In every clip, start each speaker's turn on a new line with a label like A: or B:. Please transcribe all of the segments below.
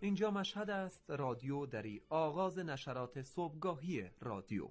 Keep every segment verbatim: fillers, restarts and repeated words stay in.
A: اینجا مشهد است، رادیو دری، آغاز نشرات صبحگاهی رادیو.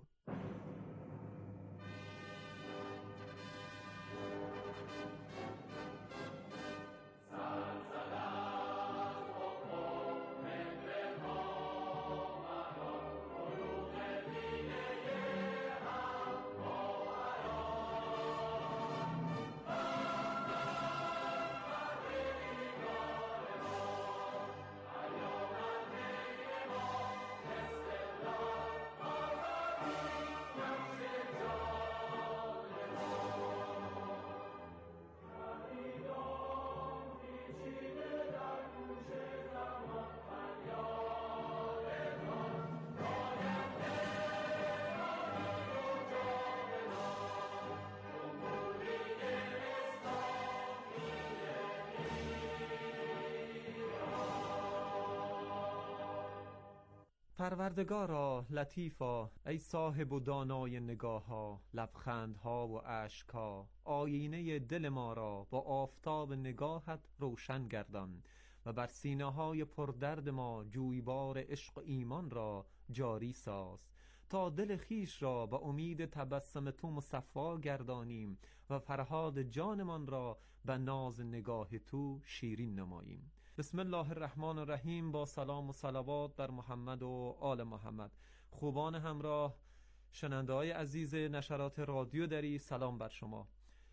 A: پروردگارا، لطیفا، ای صاحب و دانای نگاه‌ها، لبخندها و اشک‌ها، آینه دل ما را با آفتاب نگاهت روشن گردان و بر سینه‌های پردرد ما جویبار عشق و ایمان را جاری ساز، تا دل خیش را به امید تبسم تو مصفا گردانیم و فرهاد جانمان را به ناز نگاه تو شیرین نماییم. بسم الله الرحمن الرحیم. با سلام و صلوات بر محمد و آل محمد. خوبان همراه، شنونده‌های عزیز نشرات رادیو دری، سلام بر شما.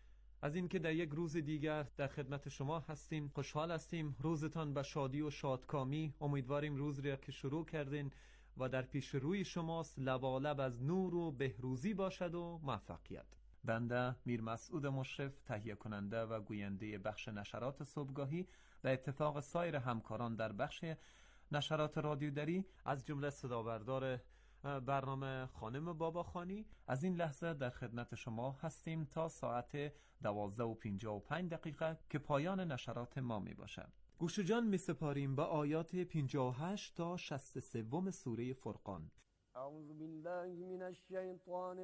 A: از اینکه در یک روز دیگر در خدمت شما هستیم خوشحال هستیم. روزتان به شادی و شادکامی. امیدواریم روز را که شروع کردین و در پیش روی شماست لبالب از نور و بهروزی باشد و موفقیت. بنده میر مسعود مشرف، تهیه کننده و گوینده بخش نشرات صبحگاهی، به اتفاق سایر همکاران در بخش نشرات رادیو دری، از جمله صدابردار برنامه خانم باباخانی، از این لحظه در خدمت شما هستیم تا ساعت دوازده و پنجاه و پنج دقیقه که پایان نشرات ما می باشد. گوش جان می سپاریم به آیات پنجاه و هشت تا شصت و سه سوره فرقان.
B: اعوذ بالله من الشیطان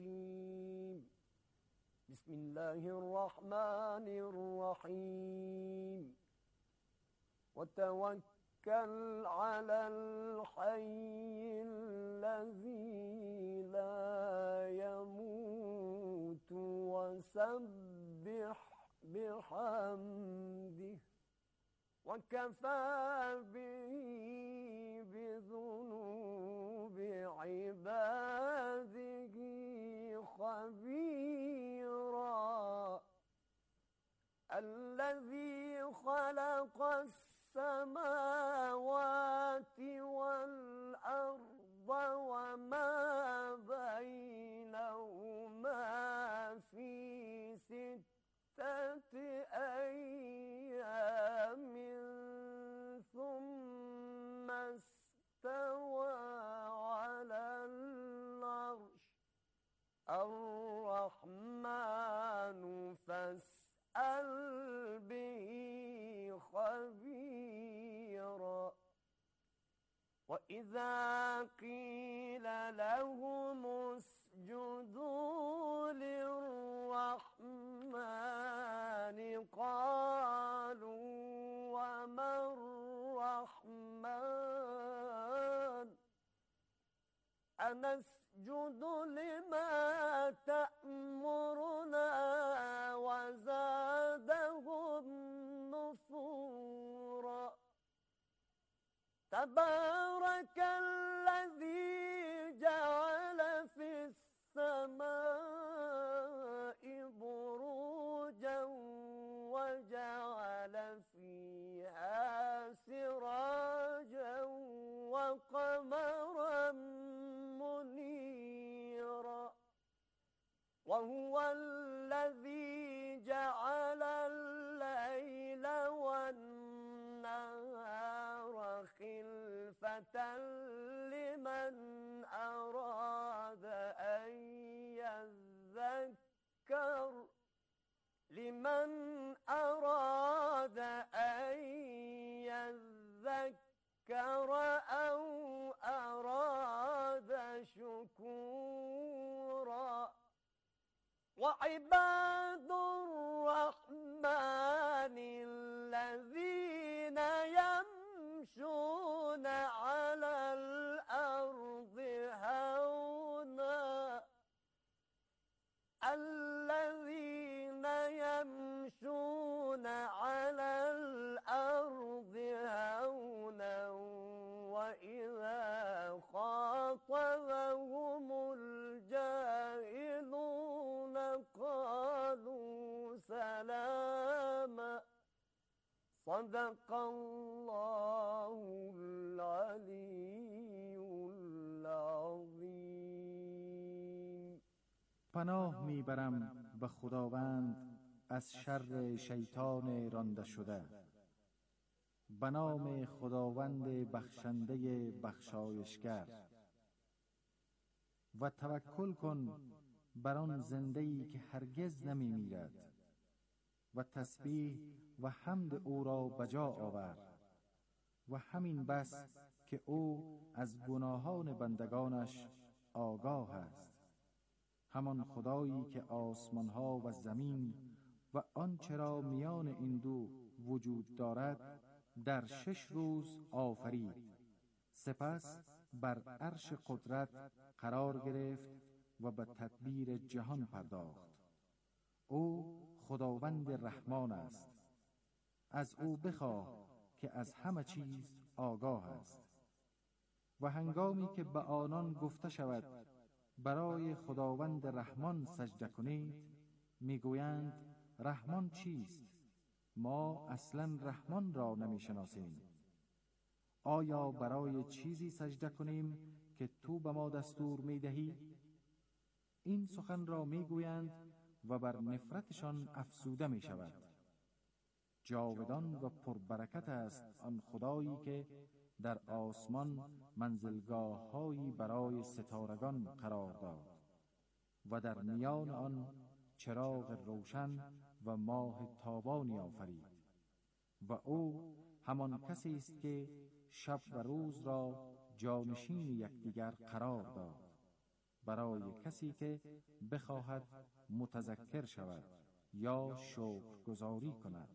B: الرجیم. بسم الله الرحمن الرحیم. وتوكل على الحي الذي لا يموت وسبح بحمده وكفى به بذنوب عباده خبيرا. الذي خلق السماوات والأرض وما بينهما في ستة أيام ثم استوى على العرش. الرحمن فاسأل به خبيرا. وإذا قيل لهم اسجدوا للرحمن قالوا وما الرحمن أنسجد لما تأمرنا وزادهم نفورا. تبارك الذي جعل في السماء بروجا وجعل فيها سراجا وقمرا منيرا. وهو الذي جعل الليل والنهار خلفة لمن أراد أن يذكر لمن أراد أن يذكر أو أراد شكورا. وعباد الرحمن الذين يمشون صدق الله العلی العظیم.
C: پناه میبرم به خداوند از شر شیطان رانده شده. به نام خداوند بخشنده بخشایشگر. و توکل کن بر آن زنده‌ای که هرگز نمی میرد و تسبیح و حمد او را بجا آور. و همین بس که او از گناهان بندگانش آگاه است. همان خدایی که آسمانها و زمین و آنچه را میان این دو وجود دارد در شش روز آفرید، سپس بر عرش قدرت قرار گرفت و به تدبیر جهان پرداخت. او خداوند رحمان است. از او بخواه که از همه چیز آگاه است. و هنگامی که به آنان گفته شود برای خداوند رحمان سجده کنید، میگویند رحمان چیست؟ ما اصلا رحمان را نمیشناسیم. آیا برای چیزی سجده کنیم که تو به ما دستور میدهی؟ این سخن را میگویند و بر نفرتشان افسوده میشود. جاودان و پربرکت است آن خدایی که در آسمان منزلگاه‌هایی برای ستارگان قرار داد و در میان آن چراغ روشن و ماه تابانی آفرید. و او همان کسی است که شب و روز را جانشین یکدیگر قرار داد، برای کسی که بخواهد متذکر شود یا شکرگزاری کند.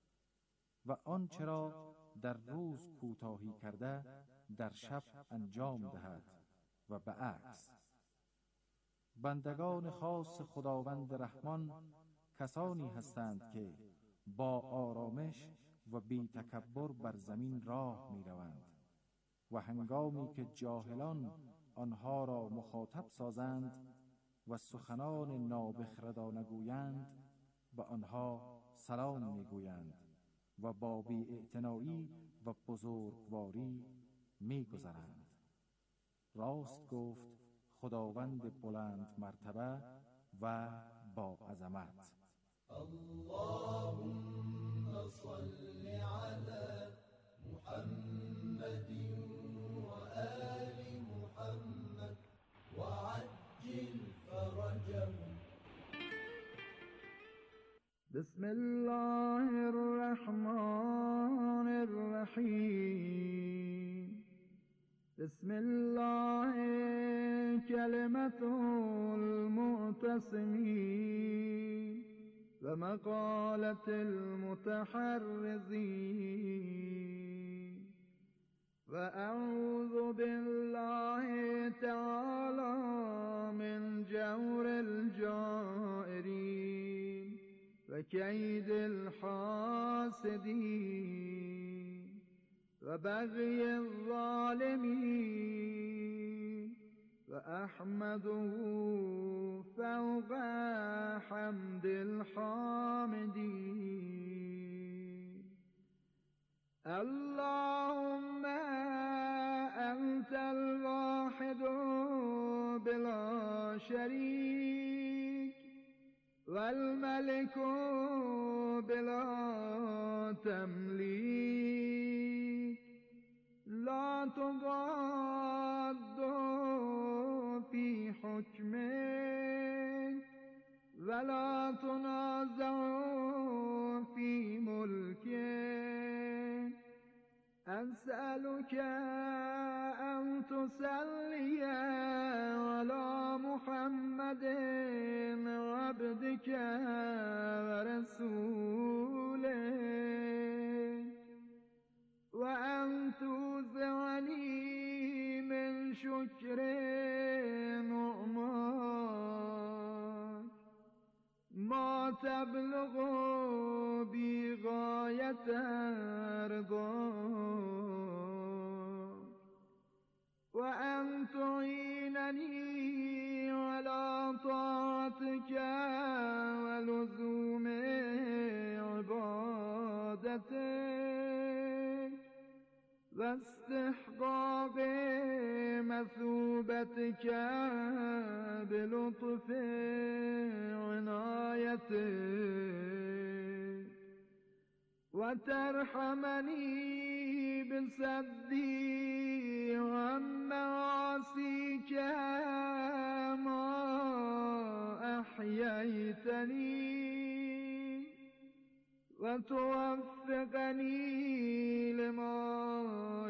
C: و آنچه را در روز کوتاهی کرده در شب انجام دهد و به عکس. بندگان خاص خداوند رحمان کسانی هستند که با آرامش و بی تکبر بر زمین راه می روند و هنگامی که جاهلان آنها را مخاطب سازند و سخنان نابخردانه گویند، به آنها سلام می گویند و با بی‌اعتنایی و بزرگواری می گذرند. راست گفت خداوند بلند مرتبه و با عظمت.
D: اللهم صل على محمد و آل محمد وعجل فرجهم.
E: بسم الله الرحمن الرحیم. بسم الله کلمة المعتصمین و مقالة المتحرزین. و اعوذ بالله تعالی من جور الجائرین و کید الحاسدین و بغی الظالمین. و احمده فوق حمد الحامدین. اللهم انت الواحد بلا شریک والملك بلا تملیک لا تضاد في حكمك ولا تنازع في ملكك. أسألك أن تصلي على محمد عبدك ورسولك وأن توزعني من شكر نعماك ما تبلغ بي غاية رضاك وأن تعينني على طاعتك ولزوم عبادتك و استحقاق مثوبتك بلطف عنایتك و ترحمنی بصدی عن معاصیک ما احییتنی و توفقنی لما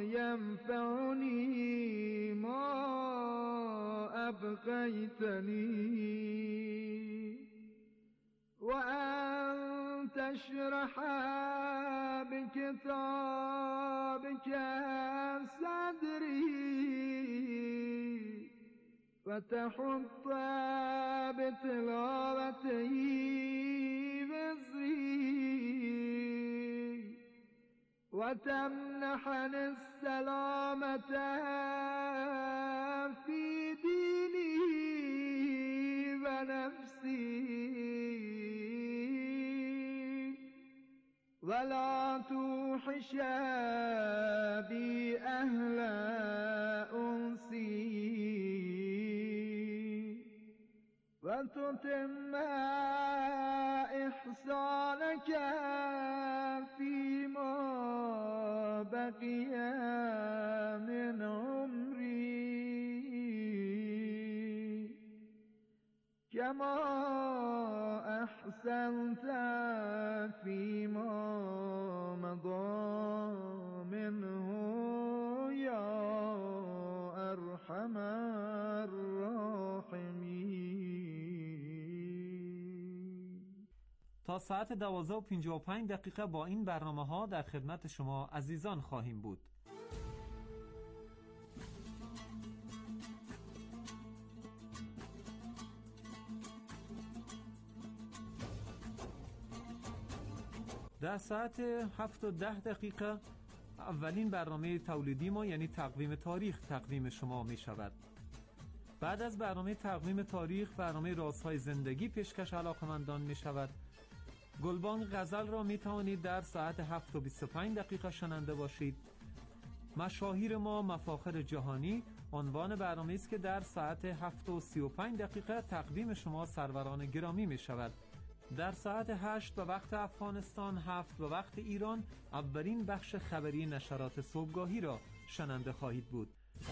E: ینفعنی ما ابقیتنی و ان تشرح بکتابک صدری و تحط بتلاوته وزری و تمنحنی السلامة فی دینی و نفسی ولا توحش بی اهل انسی و تتم احسانک فیما بقی من عمری کما احسنت فیما مضی منه یا ارحم الراحمین.
A: تا ساعت دوازده و پنجاه و پنج دقیقه با این برنامه ها در خدمت شما عزیزان خواهیم بود. در ساعت هفت و ده دقیقه اولین برنامه تولیدی ما یعنی تقویم تاریخ تقدیم شما می شود. بعد از برنامه تقویم تاریخ برنامه رازهای زندگی پیشکش علاقمندان می شود. گلبانگ غزل را می توانید در ساعت هفت و بیست و پنج دقیقه شنونده باشید. مشاهیر ما مفاخر جهانی عنوان برنامه است که در ساعت هفت و سی و پنج دقیقه تقدیم شما سروران گرامی می شود. در ساعت هشت به وقت افغانستان، هفت به وقت ایران اولین بخش خبری نشرات صبحگاهی را شنونده خواهید بود.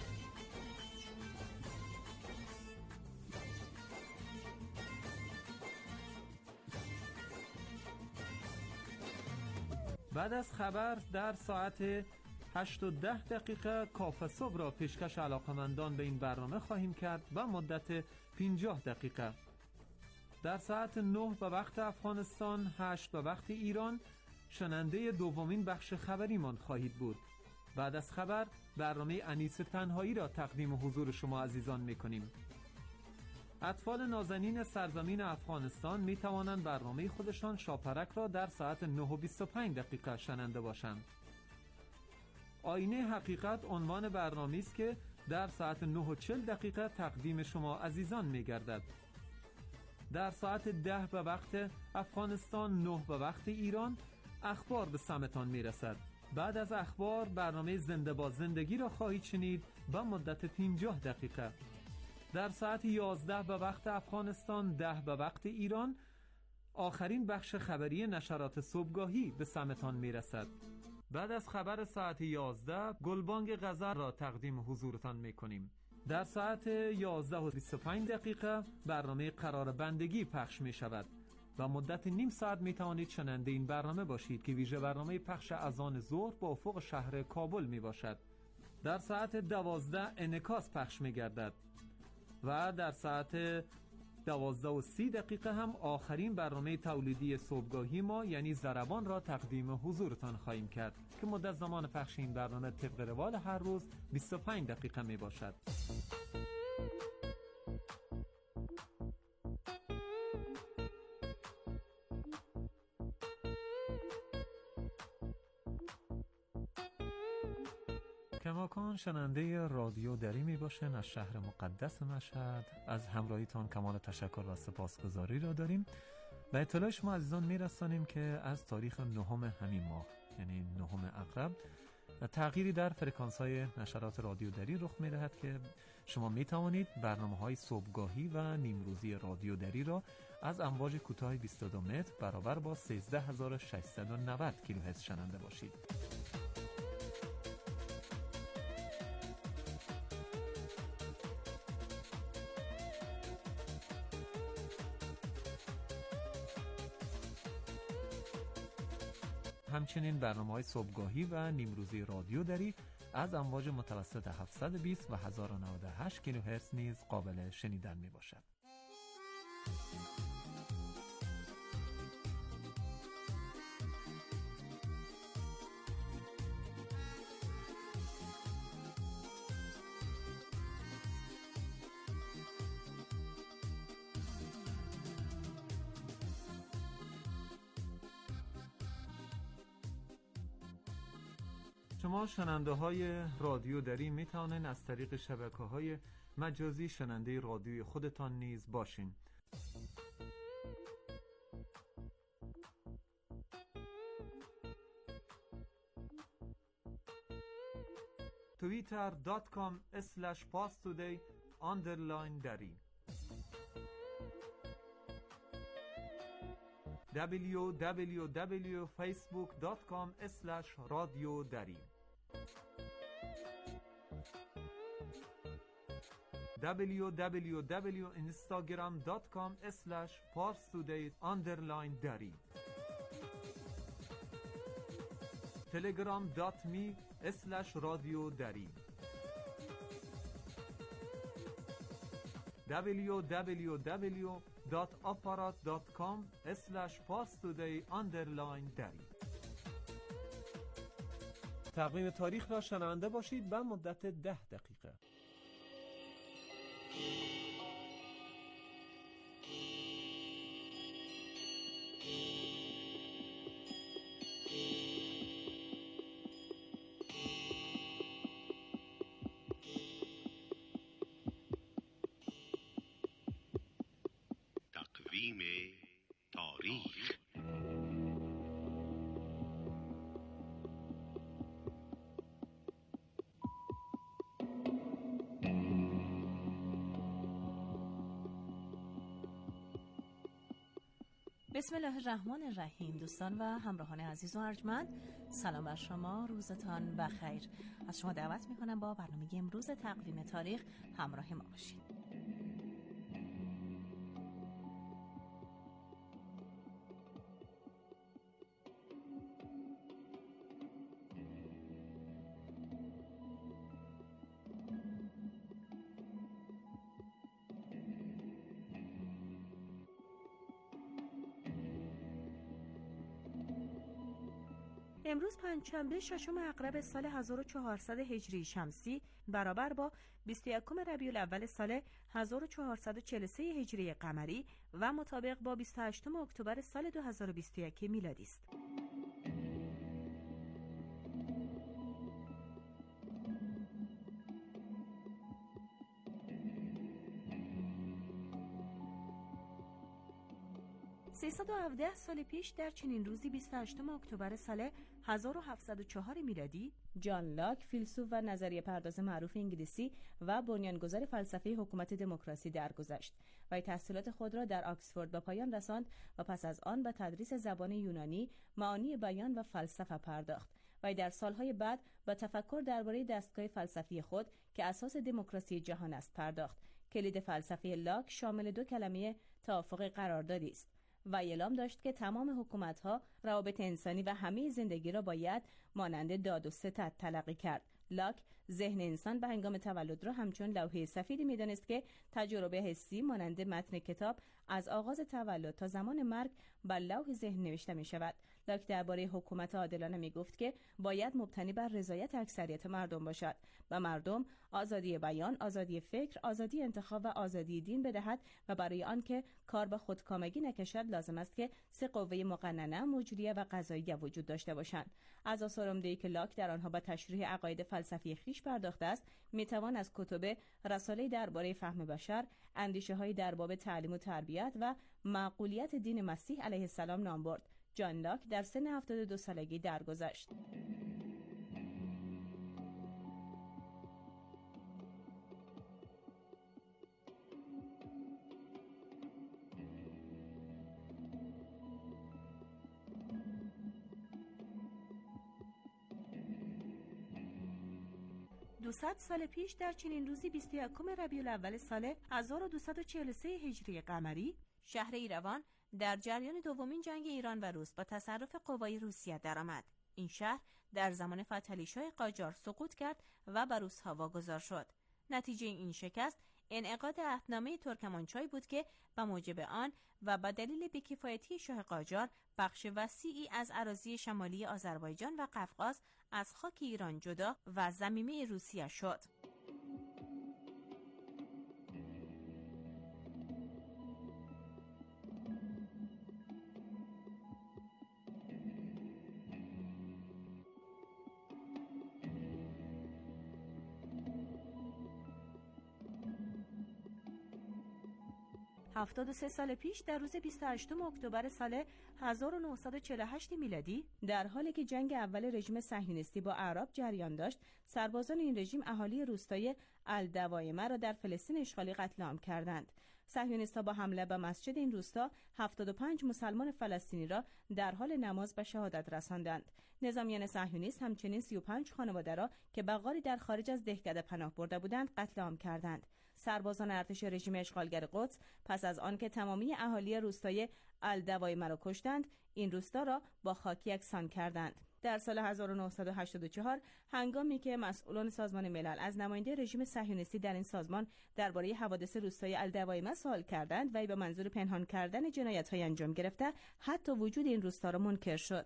A: بعد از خبر در ساعت هشت و ده دقیقه کافه صبح را پیشکش علاقمندان به این برنامه خواهیم کرد و مدت پنجاه دقیقه. در ساعت نه به وقت افغانستان، هشت به وقت ایران شنونده دومین بخش خبریمان خواهید بود. بعد از خبر برنامه انیس تنهایی را تقدیم حضور شما عزیزان می‌کنیم. اطفال نازنین سرزمین افغانستان می توانند برنامه خودشان شاپرک را در ساعت نه و بیست و پنج دقیقه شنونده باشند. آینه حقیقت عنوان برنامه است که در ساعت نه و چهل دقیقه تقدیم شما عزیزان می گردد. در ساعت ده به وقت افغانستان، نه به وقت ایران اخبار به سمتان می رسد. بعد از اخبار برنامه زنده با زندگی را خواهید شنید با مدت پنجاه دقیقه. در ساعت یازده به وقت افغانستان، ده به وقت ایران آخرین بخش خبری نشرات صبحگاهی به سمتان می رسد. بعد از خبر ساعت یازده گلبانگ غزل را تقدیم حضورتان می کنیم. در ساعت یازده و بیست و پنج دقیقه برنامه قرار بندگی پخش می شود و مدت نیم ساعت می توانید شنونده این برنامه باشید که ویژه برنامه پخش اذان ظهر با افق شهر کابل می باشد. در ساعت دوازده انعکاس پخش می گردد و در ساعت دوازده و سی دقیقه هم آخرین برنامه تولیدی صبحگاهی ما یعنی ضربان را تقدیم حضورتان خواهیم کرد که مدت زمان پخش این برنامه طبق روال هر روز بیست و پنج دقیقه می باشد. کماکان شنونده رادیو دری می باشن از شهر مقدس مشهد. از همراهیتان کمال تشکر و سپاسگزاری را داریم و اطلاع شما عزیزان می رسانیم که از تاریخ نهم همین ماه یعنی نهم اقرب تغییری در فرکانس‌های نشرات رادیو دری رخ می‌دهد که شما می‌توانید برنامه‌های صبحگاهی و نیمروزی رادیو دری را از امواج کوتاه بیست و دو متر برابر با سیزده هزار و ششصد و نود کیلوهرتز شنونده باشید. همچنین برنامه‌های صبحگاهی و نیمروزی رادیو دری از امواج متوسط هفتصد و بیست و هزار و نود و هشت کیلوهرتز نیز قابل شنیدن میباشد. شما شنونده های رادیو دری می توانید از طریق شبکه های مجازی شنونده رادیوی خودتان نیز باشین. توییتر دات کام اسلش پاستودی آندرلاین دری دبلیو دبلیو دبلیو فیسبوک دات کام اسلش رادیو دری دبلیو دبلیو دبلیو اینستاگرام دات کام اسلش پارستودی آندرلاین دری تلگرام دات می اسلش رادیو دری دبلیو دبلیو دبلیو دات آپارات دات کام اسلش پاستودی آندرلاین دری. تقویم تاریخ را شنونده باشید به مدت ده دقیقه.
F: تقویم تاریخ.
G: بسم الله الرحمن الرحیم. دوستان و همراهان عزیز و ارجمند، سلام بر شما، روزتان بخیر. از شما دعوت میکنم با برنامه امروز تقویم تاریخ همراه ما باشید. امروز پنجشنبه ششم اغرب سال هزار و چهارصد هجری شمسی برابر با بیست و یکم ربیع الاول سال هزار و چهارصد و چهل و سه هجری قمری و مطابق با بیست و هشتم اکتبر سال دو هزار و بیست و یک میلادی است. سیصد و هفده سال پیش در چنین روزی بیست و هشتم اکتبر سال هزار و هفتصد و چهار میلادی جان لاک، فیلسوف و نظریه پرداز معروف انگلیسی و بنیانگذار فلسفه حکومت دموکراسی درگذشت و تحصیلات خود را در آکسفورد به پایان رساند و پس از آن به تدریس زبان یونانی، معانی بیان و فلسفه پرداخت و در سالهای بعد به تفکر درباره دستگاه فلسفی خود که اساس دموکراسی جهان است پرداخت. کلید فلسفه لاک شامل دو کلمه توافق قراردادی است و اعلام داشت که تمام حکومت‌ها روابط انسانی و همه زندگی را باید مانند داد و ستد تلقی کرد. لاک ذهن انسان به هنگام تولد را همچون لوحه سفیدی می‌دانست که تجربه حسی مانند متن کتاب از آغاز تولد تا زمان مرگ بر لوح ذهن نوشته می‌شود. لاک درباره حکومت عادلانه می‌گفت که باید مبتنی بر رضایت اکثریت مردم باشد و مردم آزادی بیان، آزادی فکر، آزادی انتخاب و آزادی دین بدهد و برای آن که کار به خودکامگی نکشد لازم است که سه قوه مقننه، مجریه و قضاییه وجود داشته باشند. از آثار عمده‌ای که لاک در آنها به تشریح عقاید فلسفی خویش پرداخته است میتوان از کتب رساله درباره فهم بشر، اندیشه‌های در باب تعلیم و تربیت و معقولیت دین مسیح علیه السلام نام برد. جان لاک در سن هفتاد و دو سالگی درگذشت. دویست سال پیش در چنین روزی بیست و یکم ربیع الاول سال هزار و دویست و چهل و سه هجری قمری شهر ایروان در جریان دومین جنگ ایران و روس با تصرف قوای روسیه درآمد. این شهر در زمان فتحعلی‌شاه قاجار سقوط کرد و بر روس‌ها واگذار شد. نتیجه این شکست انعقاد عهدنامه ترکمانچای بود که به موجب آن و به دلیل بی‌کفایتی شاه قاجار بخش وسیعی از اراضی شمالی آذربایجان و قفقاز از خاک ایران جدا و ضمیمه روسیه شد. هفتاد و سه سال پیش در روز بیست و هشتم اکتبر سال هزار و نهصد و چهل و هشت میلادی در حالی که جنگ اول رژیم صهیونیستی با اعراب جریان داشت، سربازان این رژیم اهالی روستای الدوایمه را در فلسطین اشغالی قتل عام کردند. صهیونیست‌ها با حمله به مسجد این روستا هفتاد و پنج مسلمان فلسطینی را در حال نماز به شهادت رساندند. نظامیان صهیونیست همچنین سی و پنج خانواده را که به غاری در خارج از دهکده پناه برده بودند قتل عام کردند. سربازان ارتش رژیم اشغالگر قدس پس از آنکه تمامی اهالی روستای الدوایمه را کشتند، این روستا را با خاک یکسان کردند. در سال هزار و نهصد و هشتاد و چهار هنگامی که مسئولان سازمان ملل از نماینده رژیم صهیونیستی در این سازمان درباره حوادث روستای الدوایمه سوال کردند، وی به منظور پنهان کردن جنایت‌های انجام گرفته حتی وجود این روستا را منکر شد.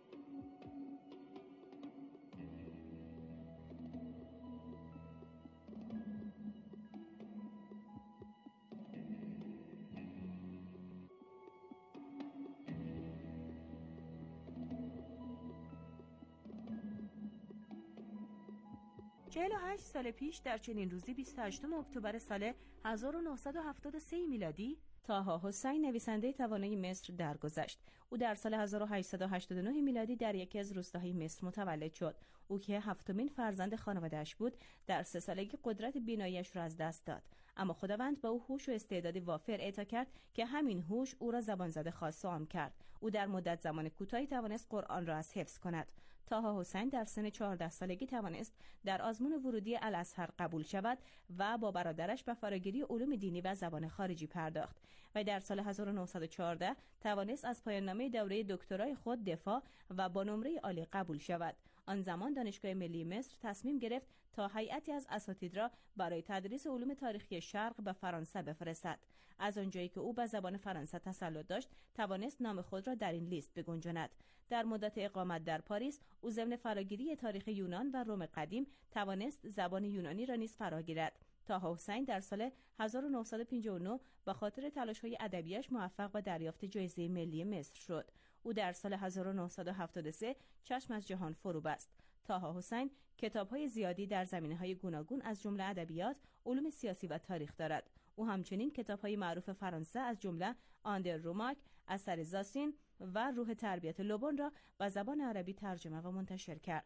G: چهل و هشت سال پیش در چنین روزی بیست و هشتم اکتبر سال هزار و نهصد و هفتاد و سه میلادی طه حسین نویسنده توانای مصر درگذشت. او در سال هزار و هشتصد و هشتاد و نه میلادی در یکی از روستاهای مصر متولد شد. او که هفتمین فرزند خانواده‌اش بود، در سه سالگی قدرت بینایی‌اش را از دست داد، اما خداوند به او هوش و استعداد وافر عطا کرد که همین هوش او را زبان زده خاص و عام کرد. او در مدت زمان کوتاهی توانست قرآن را از حفظ کند. طه حسین در سن چهارده سالگی توانست در آزمون ورودی الازهر قبول شود و با برادرش به فراگیری علوم دینی و زبان خارجی پرداخت و در سال هزار و نهصد و چهارده توانست از پایان نامه دوره دکترای خود دفاع و با نمره عالی قبول شود. آن زمان دانشگاه ملی مصر تصمیم گرفت تا هیئتی از اساتید را برای تدریس علوم تاریخی شرق به فرانسه بفرستد. از آنجایی که او به زبان فرانسه تسلط داشت، توانست نام خود را در این لیست بگنجاند. در مدت اقامت در پاریس، او ضمن فراگیری تاریخ یونان و روم قدیم توانست زبان یونانی را نیز فراگیرد. طه حسین در سال هزار و نهصد و پنجاه و نه به خاطر تلاش‌های ادبیش موفق به دریافت جایزه ملی مصر شد. او در سال هزار و نهصد و هفتاد و سه چشم از جهان فرو بست. طه حسین کتاب‌های زیادی در زمینه‌های گوناگون از جمله ادبیات، علوم سیاسی و تاریخ دارد. او همچنین کتاب‌های معروف فرانسه از جمله آندر روماک، اثر زاسین و روح تربیت لوبون را به زبان عربی ترجمه و منتشر کرد.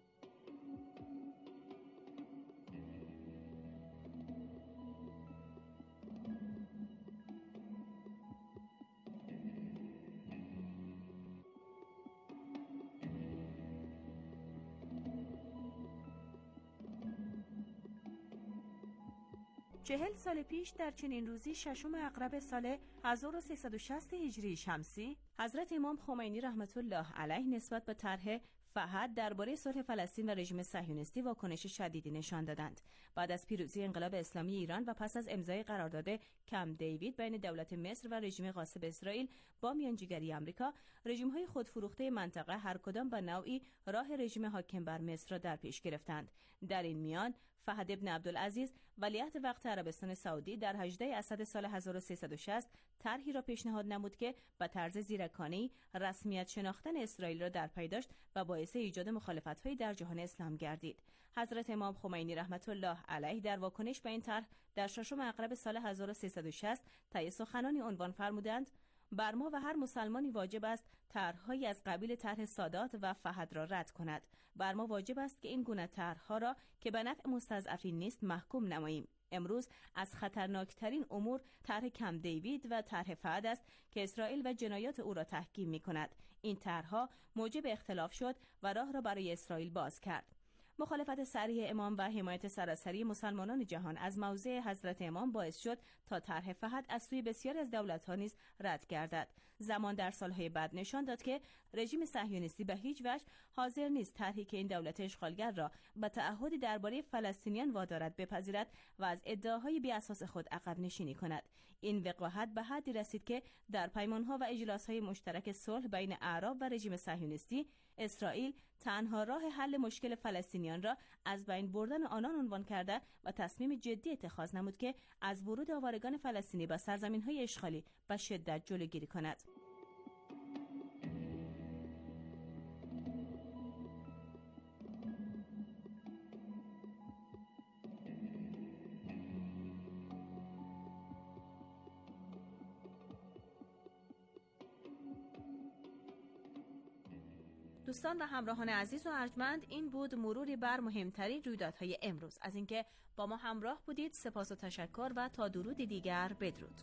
G: چهل سال پیش در چنین روزی ششم عقرب سال هزار و سیصد و شصت هجری شمسی حضرت امام خمینی رحمت الله علیه نسبت به طرح فهد درباره صلح فلسطین و رژیم صهیونیستی واکنش شدیدی نشان دادند. بعد از پیروزی انقلاب اسلامی ایران و پس از امضای قرارداد کمپ دیوید بین دولت مصر و رژیم غاصب اسرائیل با میانجیگری آمریکا، رژیم‌های خودفروخته منطقه هر کدام به نوعی راه رژیم حاکم بر مصر را در پیش گرفتند. در این میان فهد ابن عبدالعزیز ولیعهد وقت عربستان سعودی در هجده اسد سال هزار و سیصد و شصت طرحی را پیشنهاد نمود که به طرز زیرکانه‌ای رسمیت شناختن اسرائیل را در پی داشت و باعث ایجاد مخالفت‌هایی در جهان اسلام گردید. حضرت امام خمینی رحمت الله علیه در واکنش به این طرح در ششم عقرب سال هزار و سیصد و شصت طی سخنانی عنوان فرمودند: بر ما و هر مسلمانی واجب است طرح‌هایی از قبیل طرح سادات و فهد را رد کند. بر ما واجب است که این گونه طرح‌ها را که به نفع مستضعفین نیست محکوم نماییم. امروز از خطرناکترین امور طرح کمپ دیوید و طرح فهد است که اسرائیل و جنایات او را تحکیم می‌کند. این طرح‌ها موجب اختلاف شد و راه را برای اسرائیل باز کرد. مخالفت صریح امام و حمایت سراسری مسلمانان جهان از موضع حضرت امام باعث شد تا طرح فهد از سوی بسیاری از دولت‌ها نیز رد گردد. زمان در سالهای بعد نشان داد که رژیم صهیونیستی به هیچ وجه حاضر نیست طرحی که این دولت اشغالگر را به تعهدی درباره فلسطینیان وادارد بپذیرد و از ادعاهای بی اساس خود عقب نشینی کند. این وقاحت به حدی رسید که در پیمانها و اجلاس‌های مشترک صلح بین اعراب و رژیم صهیونیستی، اسرائیل تنها راه حل مشکل فلسطینیان را از بین بردن آنان عنوان کرده و تصمیم جدی اتخاذ نمود که از ورود آوارگان فلسطینی به سرزمین‌های اشغالی به شدت جلوگیری کند. دوستان و همراهان عزیز و ارجمند، این بود مروری بر مهمترین رویدادهای امروز. از اینکه با ما همراه بودید سپاس و تشکر و تا درودی دیگر بدرود.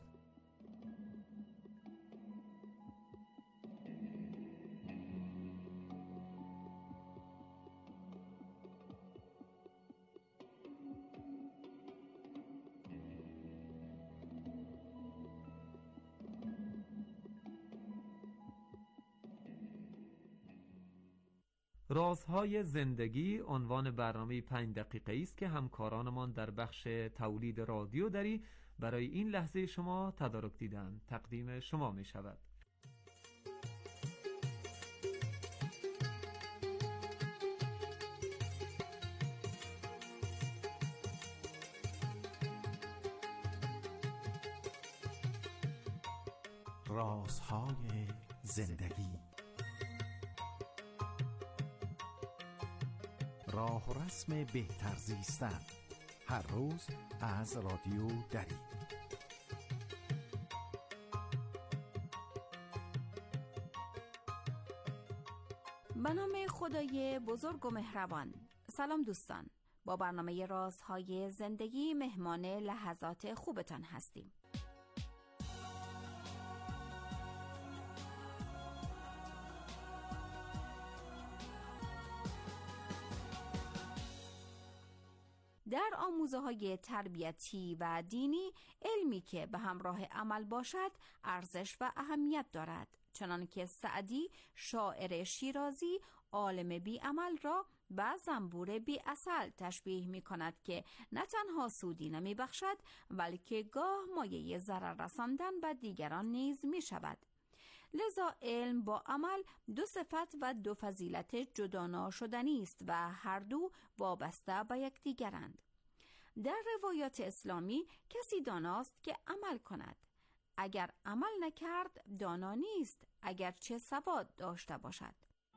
A: رازهای زندگی عنوان برنامه پنج دقیقه است که همکارانمان در بخش تولید رادیو دری برای این لحظه شما تدارک دیدن تقدیم شما می شود.
C: رازهای زندگی، راه و رسم بهتر زیستن، هر روز از رادیو دری.
H: به نام خدای بزرگ و مهربان. سلام دوستان، با برنامه رازهای زندگی مهمان لحظات خوبتان هستیم. در آموزه‌های تربیتی و دینی، علمی که به همراه عمل باشد ارزش و اهمیت دارد، چنانکه سعدی شاعر شیرازی عالم بی عمل را به زنبور بی عسل تشبیه می کند که نه تنها سودی نمی بخشد بلکه گاه مایه ضرر رساندن به دیگران نیز می شود. لذا علم با عمل دو صفت و دو فضیلت جدا شدنی است و هر دو وابسته به یکدیگرند. در روایات اسلامی کسی داناست که عمل کند. اگر عمل نکرد دانا نیست، اگر چه سواد داشته باشد.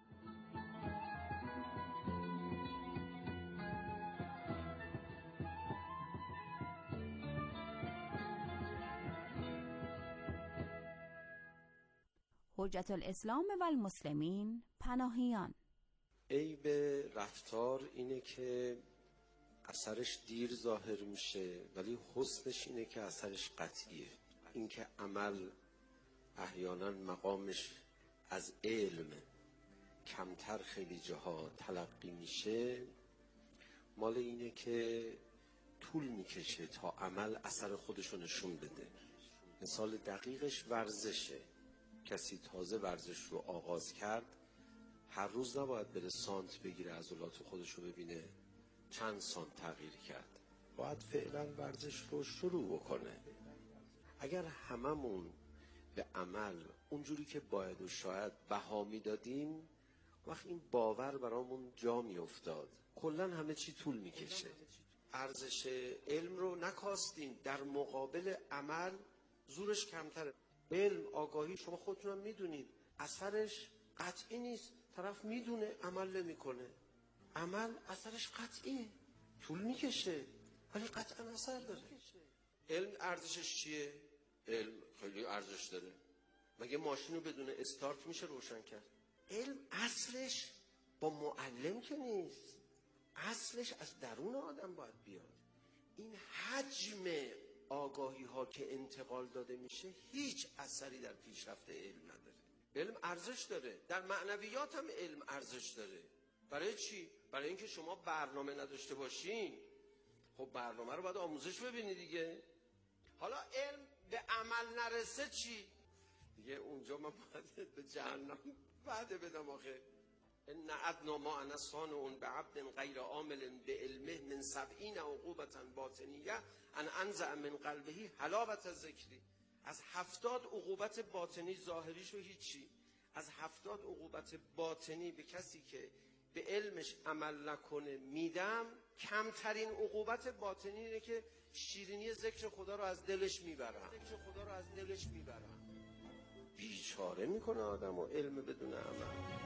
H: حجت الاسلام و المسلمین پناهیان.
I: عیب رفتار اینه که اثرش دیر ظاهر میشه، ولی حسنش اینه که اثرش قطعیه. اینکه عمل احیانا مقامش از علم کمتر خیلی جاها تلقی میشه، مال اینه که طول میکشه تا عمل اثر خودشو نشون بده. مثال دقیقش ورزشه. کسی تازه ورزش رو آغاز کرد، هر روز نباید بره سانت بگیره عضلات خودش رو ببینه چند سانت تغییر کرد. باید فعلا ورزش رو شروع بکنه. اگر هممون به عمل اونجوری که باید و شاید بها میدادیم، وقت این باور برامون جا می افتاد. کلن همه چی طول میکشه. ارزش علم رو نکاستیم، در مقابل عمل زورش کمتره. علم، آگاهی، شما خودتونم میدونید اثرش قطعی نیست. طرف میدونه عمل نمیکنه. عمل اثرش قطعیه، طول میکشه ولی قطعا اثر داره. علم ارزشش چیه؟ علم خیلی ارزش داره. مگه ماشین رو بدون استارت میشه روشن کرد؟ علم اصلش با معلم که نیست، اصلش از درون آدم باید بیاد. این حجم آگاهی ها که انتقال داده میشه هیچ اثری در پیشرفت علم نداره. علم ارزش داره، در معنویات هم علم ارزش داره. برای چی؟ برای اینکه شما برنامه نداشته باشین، خب برنامه رو باید آموزش ببینی دیگه. حالا علم به عمل نرسه چی؟ دیگه اونجا من باید به جهنم وعده بدم آخه. ان ادنا ما انا صانع بعبد غیر عامل بعلمه من سبعین عقوبة باطنیه ان انزع من قلبه حلاوة الذکری. از هفتاد عقوبت باطنی، ظاهریشو هیچی، از هفتاد عقوبت باطنی به کسی که به علمش عمل نکنه میدم. کمترین عقوبت باطنی اینه که شیرینی ذکر خدا رو از دلش میبرم ذکر خدا رو از دلش میبرم بیچاره میکنه آدمو علم بدون عمل.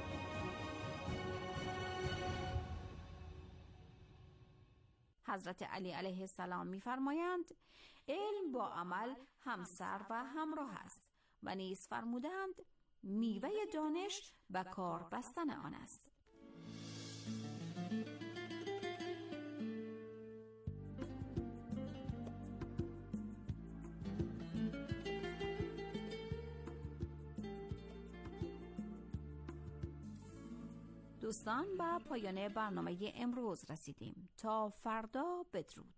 H: حضرت علی علیه السلام می‌فرمایند علم با عمل همسر و همراه است و نیز فرمودند میوه دانش به کار بستن آن است. دوستان، به پایان برنامه امروز رسیدیم. تا فردا بدرود.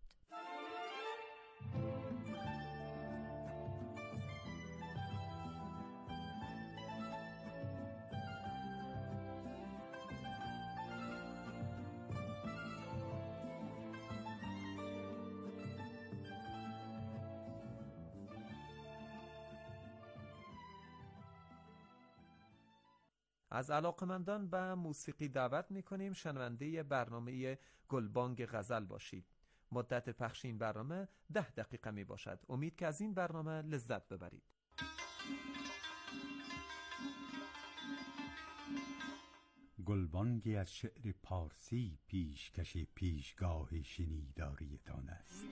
A: از علاقمندان به موسیقی دعوت می‌کنیم شنونده برنامه گلبانگ غزل باشید. مدت پخش این برنامه ده دقیقه می باشد. امید که از این برنامه لذت ببرید.
J: گلبانگی از شعر پارسی پیشکش پیشگاه شنیداریتان است.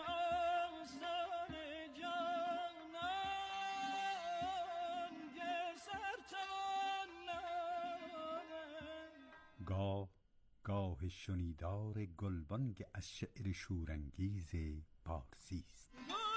J: گاه گاه شنیدار گلبانگ از شعر شورانگیز پارسی است.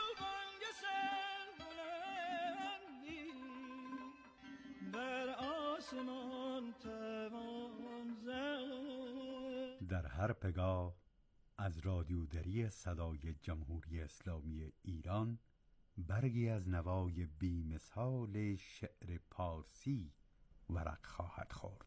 J: در هر پگاه از رادیودری صدای جمهوری اسلامی ایران برگی از نوای بی‌مثال شعر پارسی ورق خواهد خورد.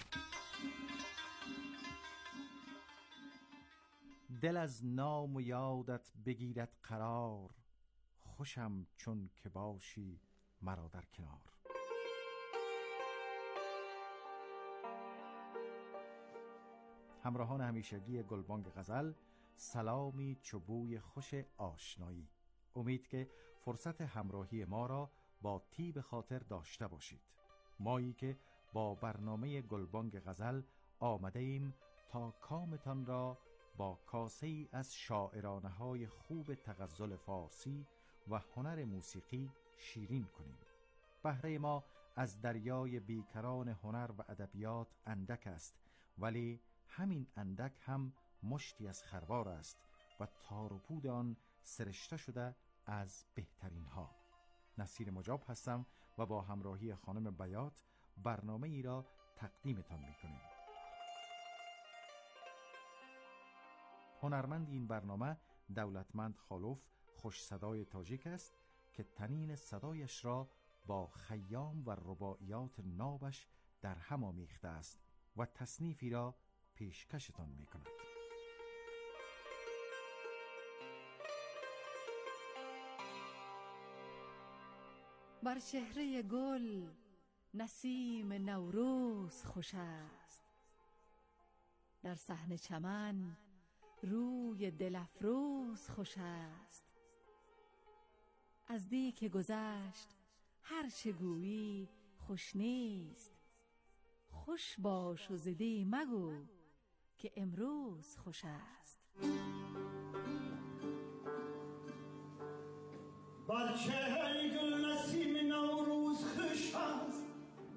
C: دل از نام و یادت بگیرد قرار، خوشم چون که باشی مرا در کنار. همراهان همیشگی گلبانگ غزل، سلامی چوبوی خوش آشنایی. امید که فرصت همراهی ما را با طیب خاطر داشته باشید. مایی که با برنامه گلبانگ غزل آمده ایم تا کامتان را با کاسه ای از شاعرانه های خوب تغزل فارسی و هنر موسیقی شیرین کنیم. بهره ما از دریای بیکران هنر و ادبیات اندک است، ولی همین اندک هم مشتی از خروار است و تار و پود آن سرشته شده از بهترین ها. نصیر مجاب هستم و با همراهی خانم بیات برنامه ای را تقدیمتان میکنیم. هنرمند این برنامه دولتمند خالوف خوش صدای تاجیک است که تنین صدایش را با خیام و رباعیات نابش در هم آمیخته است و تصنیفی را پیشکشتان می کند.
K: بر چهره گل نسیم نوروز خوش است، در صحن چمن روی دل افروز خوش است. از دی که گذشت هر چه گویی خوش نیست، خوش باش و ز دی مگو که امروز خوش است.
L: بر چهره گل نسیم نوروز خوش است،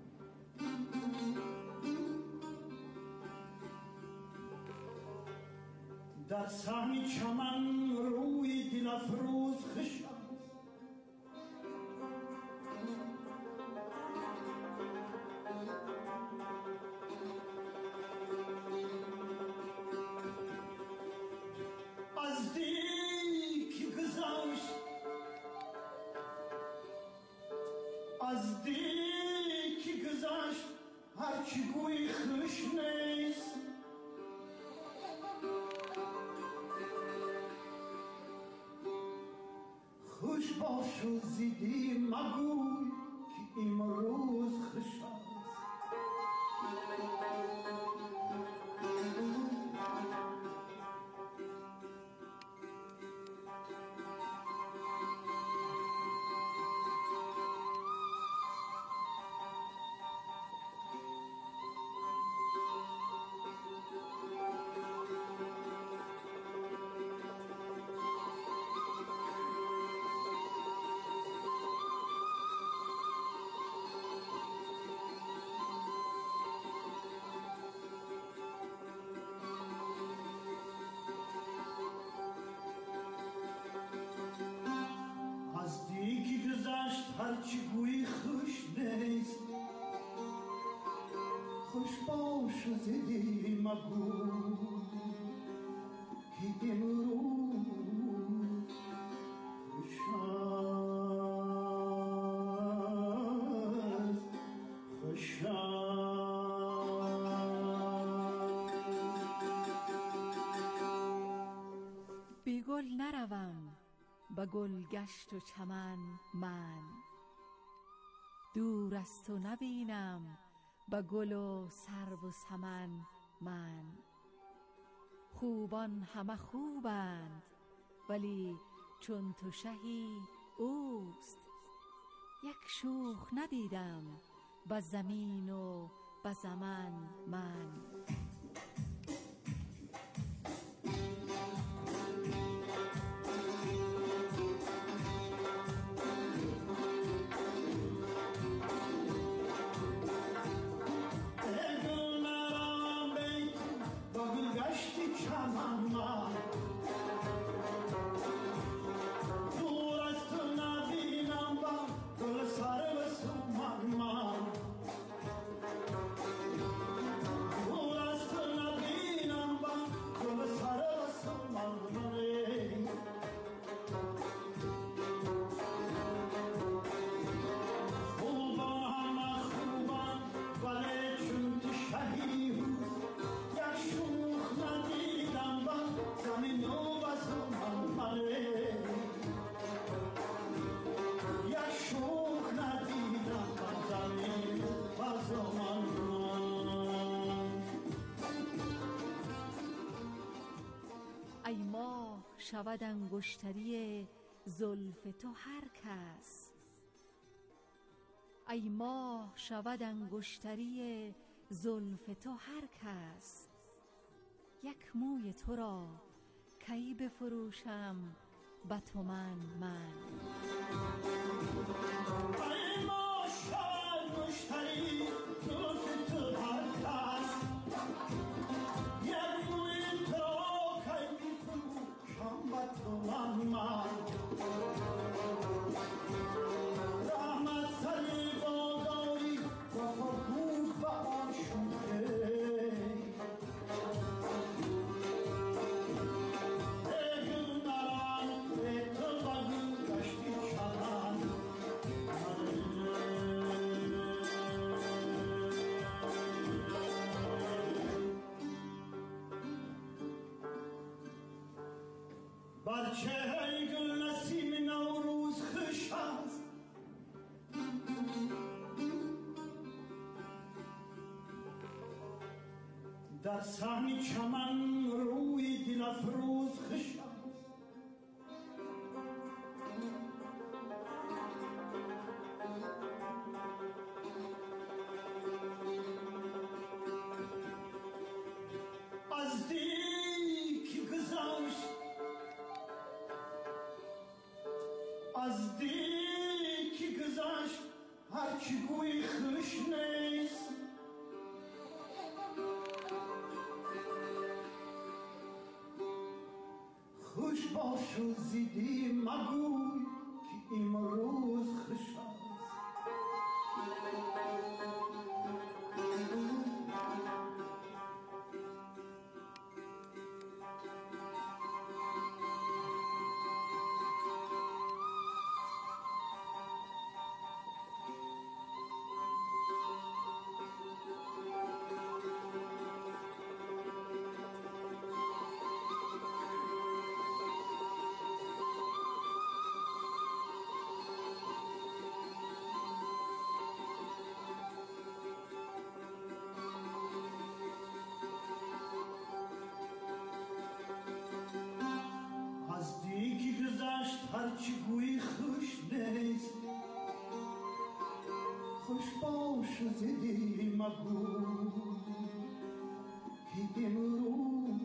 L: در صحن چمن روی دل افروز خوش است. خوش نیست. خوش باش و زیدی مگوی که امروز خوش است. هرچی گویی خوش نیست. خوش باش و زیدی مگو که امروز خوش است، خوش است.
K: بی گل نروم به گلگشت و چمن من، دور از تو نبینم به گل و سرو و سمن من. خوبان همه خوبند ولی چون تو شهی اوست، یک شوخ ندیدم به زمین و به زمن من. ای ماه شود انگشتری زلف تو هر کس، ای ماه شود انگشتری زلف تو هر کس. یک موی تو را کی بفروشم به تومن من.
L: ای ماه شود انگشتری زلف تو هر کس، یک موی تو را کی بفروشم به تومن من. بر چهره گل نسیم نوروز خوش است. در صحن چمن روی دل افروز خوش است. از دیکی گذشت از دیکی گذشت هرچی گوی خوش نیست. خوش باش و زیدی مگوی که امروز خوش است. شزیدی مگو که امروز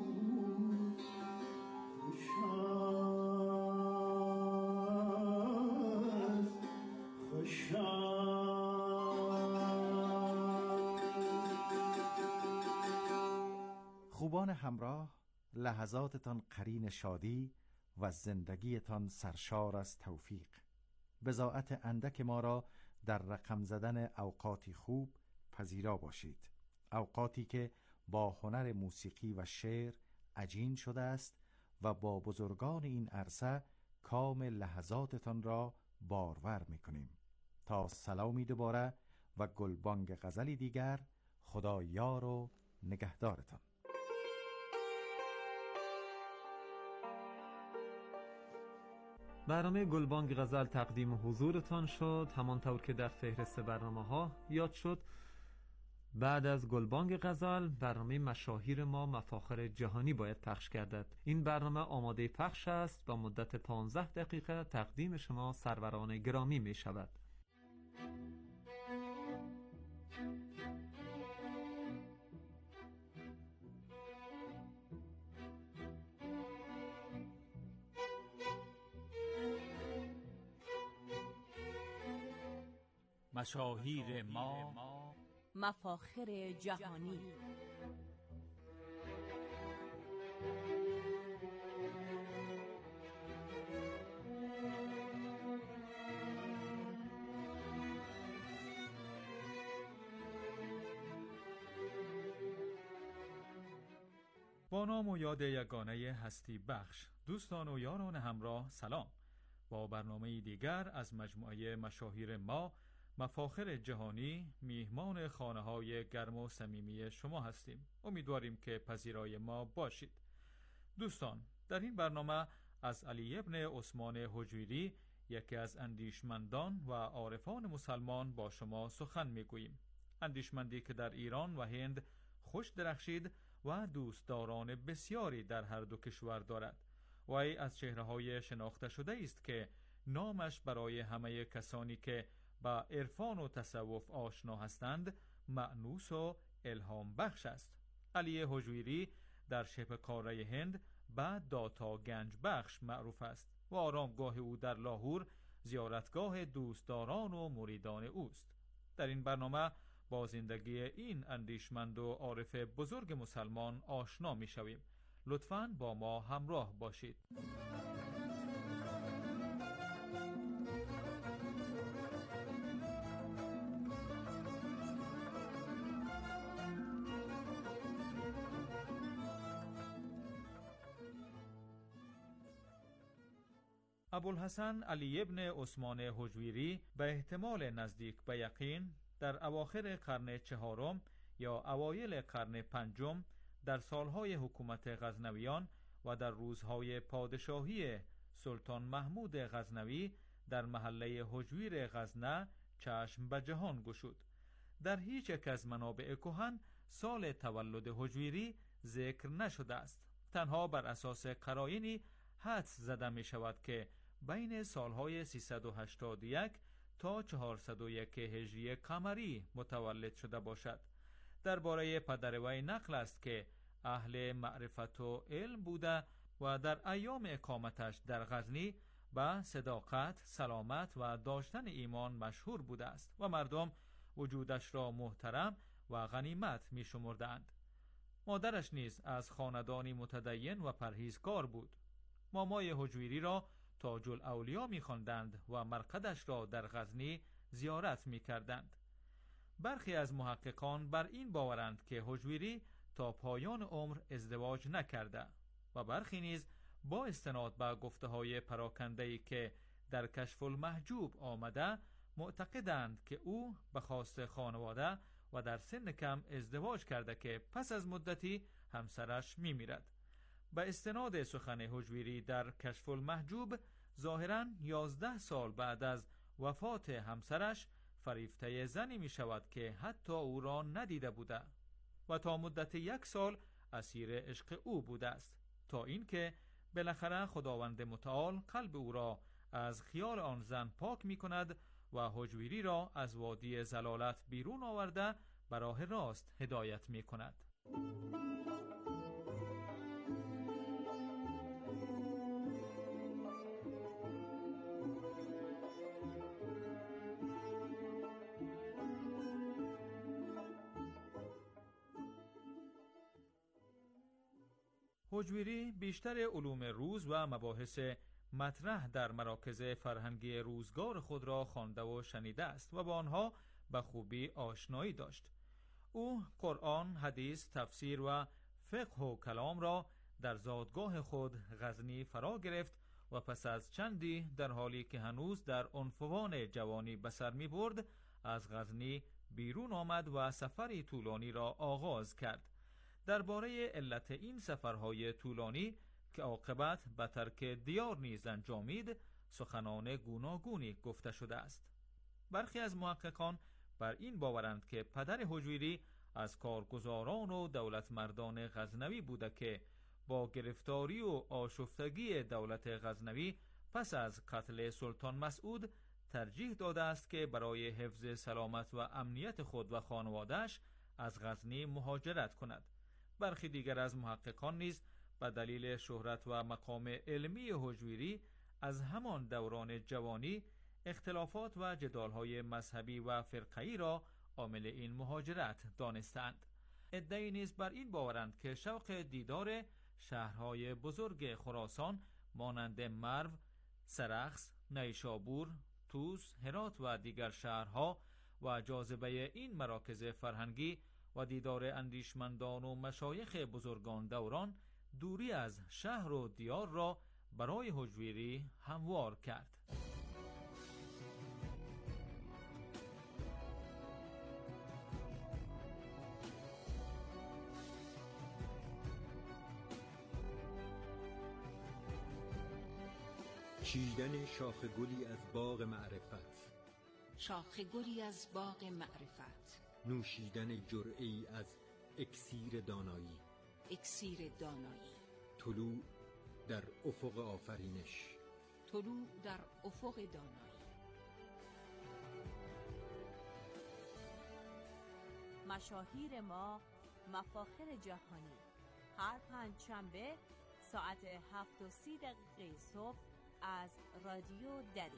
L: خوش است خوش
C: خوبان همراه، لحظاتتان قرین شادی و زندگیتان سرشار از توفیق. بضاعت اندک ما را در رقم زدن اوقاتی خوب پذیرا باشید، اوقاتی که با هنر موسیقی و شعر عجین شده است و با بزرگان این عرصه کام لحظاتتان را بارور می‌کنیم. تا سلامی دوباره و گلبانگ غزلی دیگر، خدا یار و نگهدارتان.
A: برنامه گلبانگ غزل تقدیم حضورتان شد. همانطور که در فهرست برنامه ها یاد شد، بعد از گلبانگ غزل برنامه مشاهیر ما مفاخر جهانی باید پخش گردد. این برنامه آماده پخش است و مدت پانزده دقیقه تقدیم شما سروران گرامی می شود.
M: مشاهیر ما
G: مفاخر جهانی.
M: با نام و یاد یگانه هستی بخش، دوستان و یاران همراه سلام. با برنامه دیگر از مجموعه مشاهیر ما مفاخر جهانی میهمان خانه های گرم و صمیمی شما هستیم. امیدواریم که پذیرای ما باشید. دوستان، در این برنامه از علی ابن عثمان حجویری، یکی از اندیشمندان و عارفان مسلمان، با شما سخن میگوییم. اندیشمندی که در ایران و هند خوش درخشید و دوستداران بسیاری در هر دو کشور دارد. وی از چهره‌های شناخته شده است که نامش برای همه کسانی که با عرفان و تصوف آشنا هستند مأنوس و الهام بخش است. علی حجویری در شبه قاره هند به داتا گنج بخش معروف است و آرامگاه او در لاهور زیارتگاه دوستداران و مریدان اوست. در این برنامه با زندگی این اندیشمند و عارف بزرگ مسلمان آشنا می شویم. لطفاً با ما همراه باشید. ابوالحسن علی ابن عثمان حجویری به احتمال نزدیک به یقین در اواخر قرن چهارم یا اوایل قرن پنجم در سالهای حکومت غزنویان و در روزهای پادشاهی سلطان محمود غزنوی در محله حجویر غزنه چشم به جهان گشود. در هیچ یک از منابع کهن سال تولد حجویری ذکر نشده است. تنها بر اساس قرائنی حدس زده می شود که بین سالهای سیصد و هشتاد و یک تا چهارصد و یک هجری قمری متولد شده باشد. درباره پدر وی نقل است که اهل معرفت و علم بوده و در ایام اقامتش در غزنی با صداقت، سلامت و داشتن ایمان مشهور بوده است و مردم وجودش را محترم و غنیمت می شمردند. مادرش نیز از خاندانی متدین و پرهیزکار بود. مامای حجویری را تاج الاولیا می خواندند و مرقدش را در غزنی زیارت می کردند. برخی از محققان بر این باورند که حجویری تا پایان عمر ازدواج نکرده و برخی نیز با استناد به گفته‌های پراکنده‌ای که در کشف المحجوب آمده معتقدند که او به خواست خانواده و در سن کم ازدواج کرده که پس از مدتی همسرش می‌میرد. به استناد سخن حجویری در کشف المحجوب ظاهراً یازده سال بعد از وفات همسرش فریفته زنی می شود که حتی او را ندیده بوده و تا مدت یک سال اسیر عشق او بوده است، تا اینکه بالاخره خداوند متعال قلب او را از خیال آن زن پاک می کند و هجویری را از وادی زلالت بیرون آورده به راه راست هدایت می کند. هجویری بیشتر علوم روز و مباحث مطرح در مراکز فرهنگی روزگار خود را خوانده و شنیده است و با آنها به خوبی آشنایی داشت. او قرآن، حدیث، تفسیر و فقه و کلام را در زادگاه خود غزنی فرا گرفت و پس از چندی در حالی که هنوز در عنفوان جوانی به سر می برد از غزنی بیرون آمد و سفری طولانی را آغاز کرد. درباره علت این سفرهای طولانی که عاقبت به ترک دیار نیز انجامید سخنان گوناگونی گفته شده است. برخی از محققان بر این باورند که پدر هجویری از کارگزاران و دولتمردان غزنوی بوده که با گرفتاری و آشفتگی دولت غزنوی پس از قتل سلطان مسعود ترجیح داده است که برای حفظ سلامت و امنیت خود و خانواده‌اش از غزنی مهاجرت کند. برخی دیگر از محققان نیز به دلیل شهرت و مقام علمی هجویری از همان دوران جوانی اختلافات و جدالهای مذهبی و فرقه‌ای را عامل این مهاجرت دانستند. عده‌ای نیز بر این باورند که شوق دیدار شهرهای بزرگ خراسان مانند مرو، سرخس، نیشابور، طوس، هرات و دیگر شهرها و جاذبه این مراکز فرهنگی و دیدار اندیشمندان و مشایخ بزرگان دوران دوری از شهر و دیار را برای هجویری هموار کرد.
N: چیدن شاخ گلی از باغ معرفت،
O: شاخ گلی از باغ معرفت،
N: نوشیدن جرعه‌ای از اکسیر دانایی،
O: اکسیر دانایی،
N: طلوع در افق آفرینش،
O: طلوع در افق دانایی.
G: مشاهیر ما، مفاخر جهانی، هر پنج شنبه ساعت هفت و سی دقیقه صبح از رادیو دری.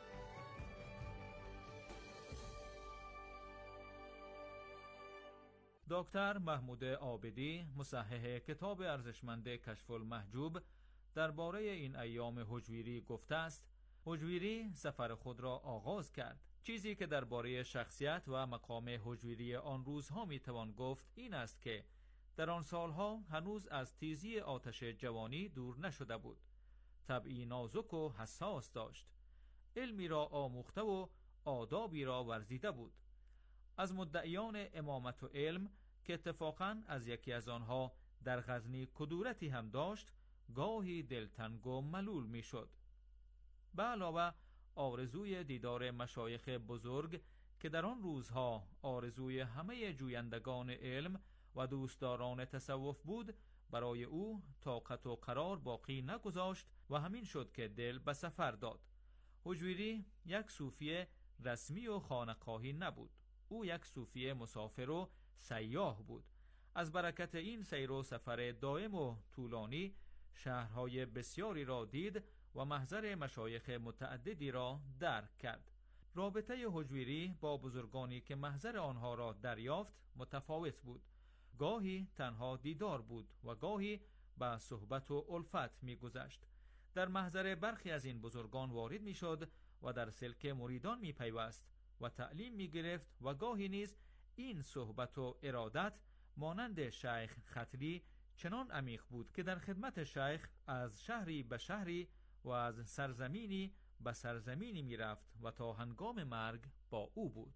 M: دکتر محمود عابدی، مصحح کتاب ارزشمند کشف المحجوب، درباره این ایام هجویری گفته است: هجویری سفر خود را آغاز کرد. چیزی که درباره شخصیت و مقام هجویری آن روزها میتوان گفت این است که در آن سالها هنوز از تیزی آتش جوانی دور نشده بود. طبعی نازک و حساس داشت. علمی را آموخته و آدابی را ورزیده بود. از مدعیان امامت و علم که اتفاقاً از یکی از آنها در غزنی کدورتی هم داشت گاهی دلتنگ و ملول می شد. به علاوه آرزوی دیدار مشایخ بزرگ که در آن روزها آرزوی همه جویندگان علم و دوستداران تصوف بود برای او طاقت و قرار باقی نگذاشت و همین شد که دل به سفر داد. هجویری یک صوفی رسمی و خانقاهی نبود. او یک صوفی مسافر و سیاح بود. از برکت این سیر و سفر دائم و طولانی شهرهای بسیاری را دید و محضر مشایخ متعددی را درک کرد. رابطه هجویری با بزرگانی که محضر آنها را دریافت متفاوت بود. گاهی تنها دیدار بود و گاهی به صحبت و الفت می گذشت. در محضر برخی از این بزرگان وارد می شد و در سلک مریدان می پیوست و تعلیم می گرفت و گاهی نیز این صحبت و ارادت مانند شیخ خطری چنان عمیق بود که در خدمت شیخ از شهری به شهری و از سرزمینی به سرزمینی می رفت و تا هنگام مرگ با او بود.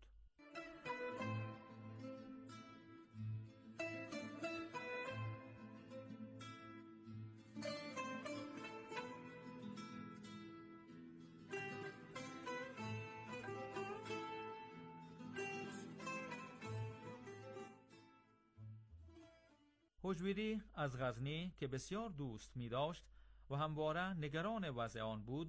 M: هجویری از غزنی که بسیار دوست می داشت و همواره نگران وضع آن بود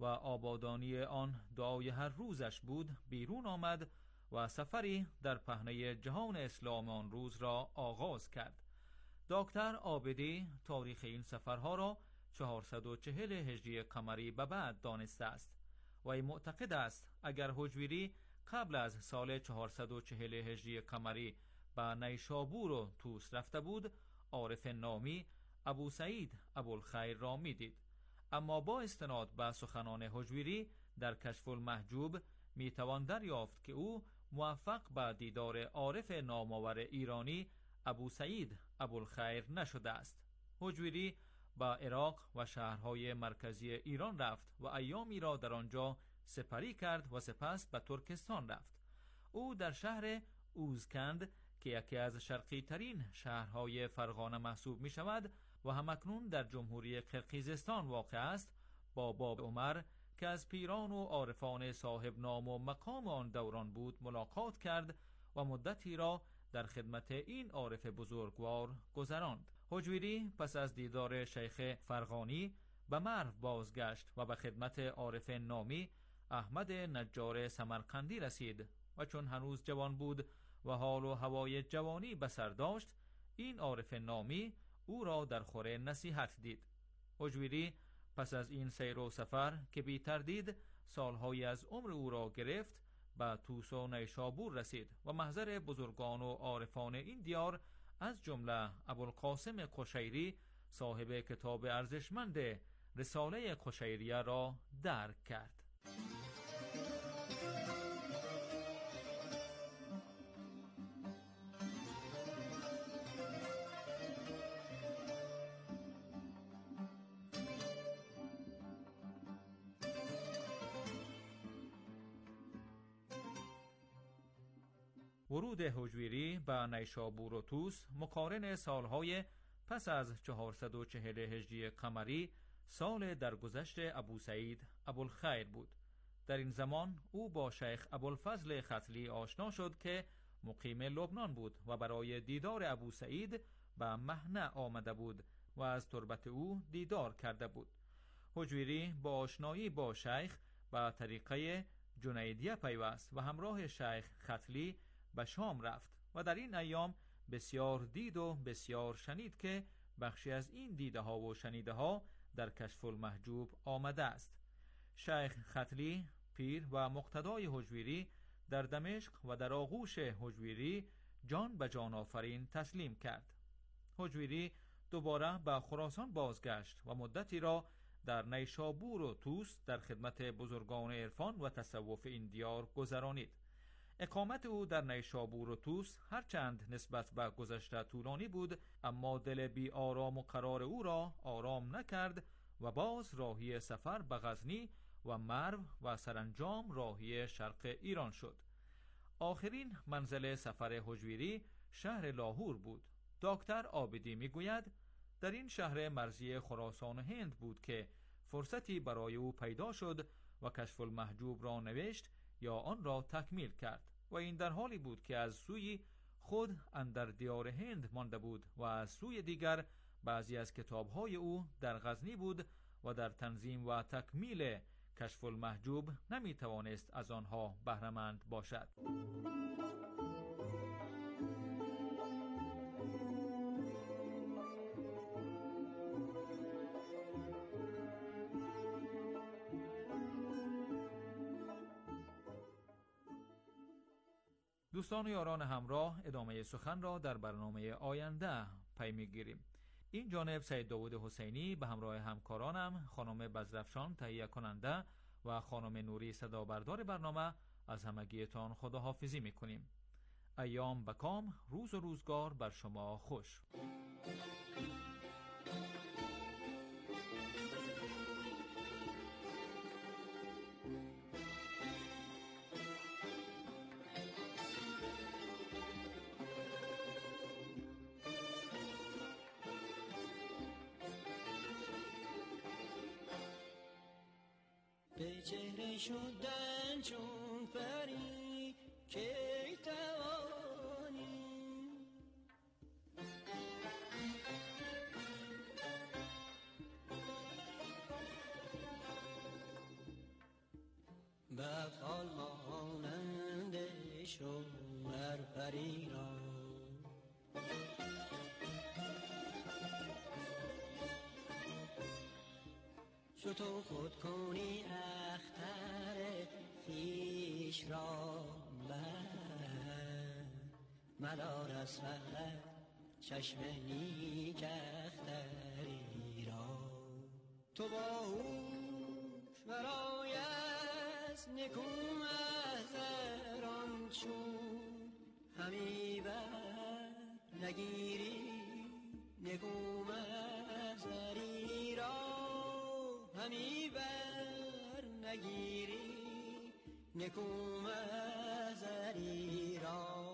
M: و آبادانی آن دعای هر روزش بود، بیرون آمد و سفری در پهنه جهان اسلام آن روز را آغاز کرد. دکتر عابدی تاریخ این سفرها را چهارصد و چهل هجری قمری به بعد دانسته است و این معتقد است اگر حجویری قبل از سال چهارصد و چهل هجری قمری به نیشابور و طوس رفته بود، عارف نامی ابو سعید ابوالخیر را میدید. اما با استناد به سخنان حجویری در کشف المحجوب می توان دریافت که او موفق به دیدار عارف نامآور ایرانی ابو سعید ابوالخیر نشده است. حجویری به عراق و شهرهای مرکزی ایران رفت و ایامی را در آنجا سپری کرد و سپس به ترکستان رفت. او در شهر اوزکند که یکی از شرقی ترین شهرهای فرغانه محسوب می شود و همکنون در جمهوری قرقیزستان واقع است، با باب عمر که از پیران و عارفان صاحب نام و مقام آن دوران بود ملاقات کرد و مدتی را در خدمت این عارف بزرگوار گذراند. حجویری پس از دیدار شیخ فرغانی به مرو بازگشت و به خدمت عارف نامی احمد نجار سمرقندی رسید و چون هنوز جوان بود و حال و هوای جوانی به سر داشت، این عارف نامی او را در خور نصیحت دید. حجویری پس از این سیر و سفر که بی تردید سالهای از عمر او را گرفت، به طوس و نیشابور رسید و محضر بزرگان و عارفان این دیار از جمله ابوالقاسم قشیری صاحب کتاب ارزشمند رساله قشیریه را درک کرد. ورود حجویری به نیشابور و طوس مقارن سالهای پس از چهارصد و چهل هجری قمری سال درگذشت ابو سعید ابوالخیر بود. در این زمان او با شیخ ابوالفضل ختلی آشنا شد که مقیم لبنان بود و برای دیدار ابو سعید به مهنه آمده بود و از تربت او دیدار کرده بود. حجویری با آشنایی با شیخ به طریقه جنیدیه پیوست و همراه شیخ ختلی به شام رفت و در این ایام بسیار دید و بسیار شنید که بخشی از این دیده ها و شنیده ها در کشف المحجوب آمده است. شیخ ختلی پیر و مقتدای حجویری در دمشق و در آغوش حجویری جان به جان آفرین تسلیم کرد. حجویری دوباره به خراسان بازگشت و مدتی را در نیشابور و طوس در خدمت بزرگان عرفان و تصوف این دیار گذرانید. اقامت او در نیشابور و طوس هرچند نسبت به گذشته طولانی بود، اما دل بی آرام و قرار او را آرام نکرد و باز راهی سفر به غزنی و مرو و سرانجام راهی شرق ایران شد. آخرین منزل سفر حجویری شهر لاهور بود. دکتر عابدی میگوید در این شهر مرزی خراسان و هند بود که فرصتی برای او پیدا شد و کشف المحجوب را نوشت یا آن را تکمیل کرد و این در حالی بود که از سوی خود اندر دیار هند مانده بود و از سوی دیگر بعضی از کتابهای او در غزنی بود و در تنظیم و تکمیل کشف المحجوب نمی توانست از آنها بهره‌مند باشد. دوستان و یاران همراه، ادامه سخن را در برنامه آینده پی می‌گیریم. این جانب سید داوود حسینی به همراه همکارانم خانم بزرفشان تهیه کننده و خانم نوری صدا بردار برنامه از همگیتان خداحافظی می‌کنیم. ایام بکام، روز و روزگار بر شما خوش.
D: به چهره شدن چون پری کی توانی، شومر پری را. چو تو خود کنی اختر خویش را بر، مدار از فقط چشم نیک اختری را. تو باهوش برای از نکو محضران چون همی بر نگیری نکو محضری را. همی بر نگیری نکو محضری را.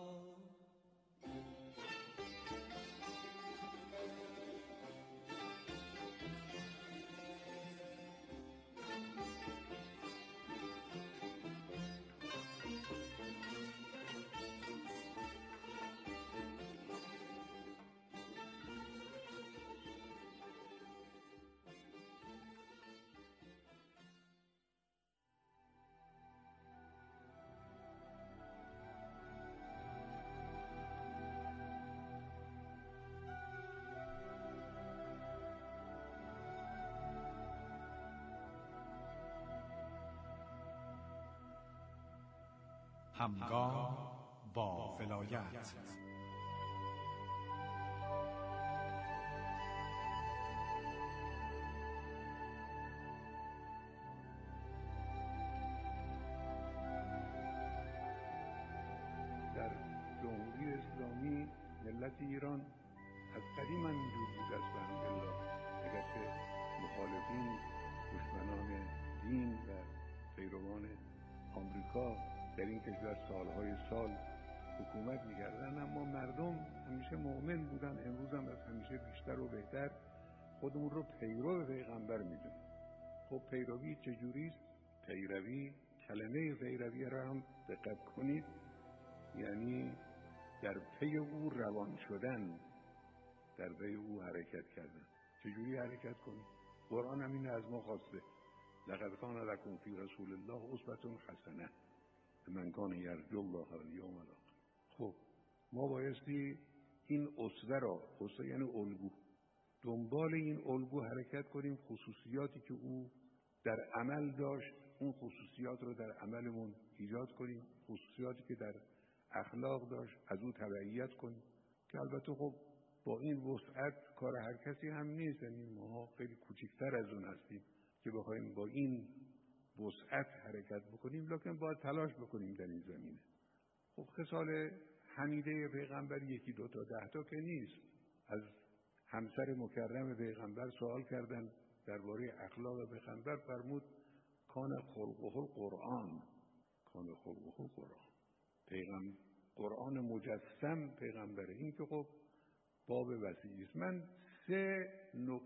J: همگام با ولایت.
P: در جمهوری اسلامی ملت ایران از قدیم همینجور بود است بحمدالله. اگر که مخالفین، دشمنان دین و پیروان آمریکا در این کشور سالهای سال حکومت می‌کردن، اما مردم همیشه مؤمن بودن. امروز هم از همیشه بیشتر و بهتر خودمون رو پیرو پیغمبر می‌دونیم. خب پیروی چجوریست؟ پیروی، کلمه پیروی را هم دقت کنید، یعنی در پی او روان شدن، در پی او حرکت کردن. چجوری حرکت کنید؟ قرآن هم اینو از ما خواسته. لقد کان لکم فی رسول الله اسوة حسنة لمن کان یرجو الله والیوم الاخر. خب ما بایستی این اسوه را، اسوه یعنی الگو، دنبال این الگو حرکت کنیم. خصوصیاتی که او در عمل داشت، اون خصوصیات رو در عملمون ایجاد کنیم. خصوصیاتی که در اخلاق داشت از او تبعیت کنیم، که البته خب با این وسعت کار هر کسی هم نیست. یعنی ما خیلی کوچکتر از اون هستیم که بخوایم با این وسعت حرکت بکنیم، لکن باید تلاش بکنیم در این زمینه. خب خصال حمیده پیغمبر یکی دو تا ده تا که نیست. از همسر مکرم پیغمبر سوال کردن درباره اخلاق پیغمبر، فرمود کان خلقه القرآن. کان خلقه القرآن. پیغمبر قرآن مجسم پیغمبره. این که خب باب وسیعی است. من سه نکته